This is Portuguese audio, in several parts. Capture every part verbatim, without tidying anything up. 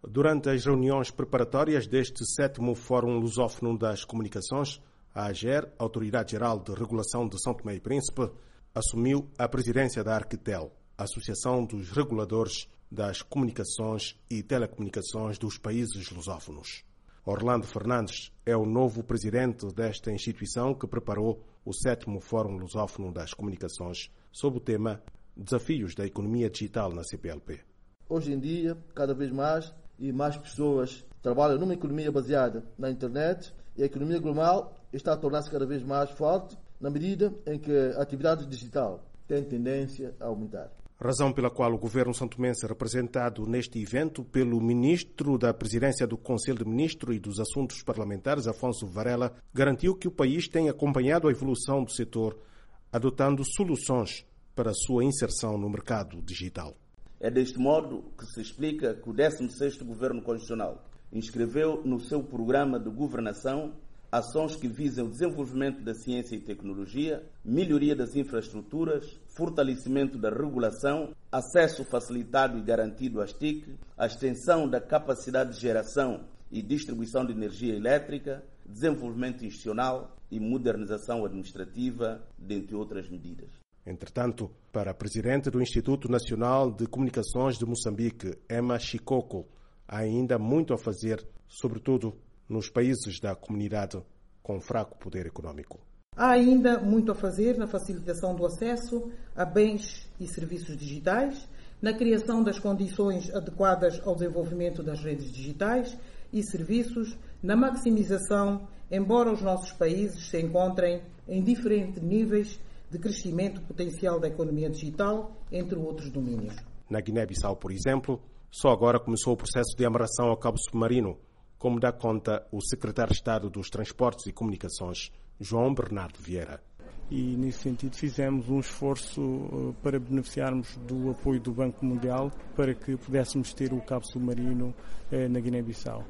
Durante as reuniões preparatórias deste sétimo Fórum Lusófono das Comunicações, a AGER, Autoridade Geral de Regulação de São Tomé e Príncipe, assumiu a presidência da Arquitel, Associação dos Reguladores das Comunicações e Telecomunicações dos Países Lusófonos. Orlando Fernandes é o novo presidente desta instituição que preparou o sétimo Fórum Lusófono das Comunicações sob o tema Desafios da Economia Digital na C P L P. Hoje em dia, cada vez mais e mais pessoas trabalham numa economia baseada na internet e a economia global está a tornar-se cada vez mais forte na medida em que a atividade digital tem tendência a aumentar. Razão pela qual o governo santomense, representado neste evento pelo ministro da Presidência do Conselho de Ministros e dos Assuntos Parlamentares, Afonso Varela, garantiu que o país tem acompanhado a evolução do setor, adotando soluções para a sua inserção no mercado digital. É deste modo que se explica que o décimo sexto Governo Constitucional inscreveu no seu programa de governação ações que visam o desenvolvimento da ciência e tecnologia, melhoria das infraestruturas, fortalecimento da regulação, acesso facilitado e garantido às T I C, a extensão da capacidade de geração e distribuição de energia elétrica, desenvolvimento institucional e modernização administrativa, dentre outras medidas. Entretanto, para a presidente do Instituto Nacional de Comunicações de Moçambique, Emma Chikoko, há ainda muito a fazer, sobretudo nos países da comunidade com fraco poder econômico. Há ainda muito a fazer na facilitação do acesso a bens e serviços digitais, na criação das condições adequadas ao desenvolvimento das redes digitais e serviços, na maximização, embora os nossos países se encontrem em diferentes níveis de crescimento potencial da economia digital, entre outros domínios. Na Guiné-Bissau, por exemplo, só agora começou o processo de amarração ao cabo submarino, como dá conta o secretário de Estado dos Transportes e Comunicações, João Bernardo Vieira. E, nesse sentido, fizemos um esforço para beneficiarmos do apoio do Banco Mundial para que pudéssemos ter o cabo submarino na Guiné-Bissau.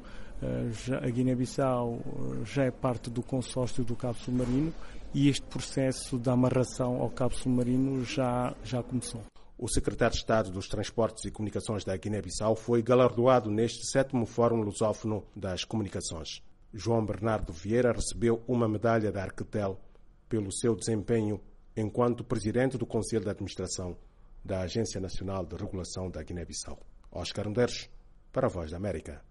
A Guiné-Bissau já é parte do consórcio do cabo submarino e este processo de amarração ao cabo submarino já, já começou. O secretário de Estado dos Transportes e Comunicações da Guiné-Bissau foi galardoado neste sétimo Fórum Lusófono das Comunicações. João Bernardo Vieira recebeu uma medalha da Arquitel pelo seu desempenho enquanto presidente do Conselho de Administração da Agência Nacional de Regulação da Guiné-Bissau. Oscar Medeiros, para a Voz da América.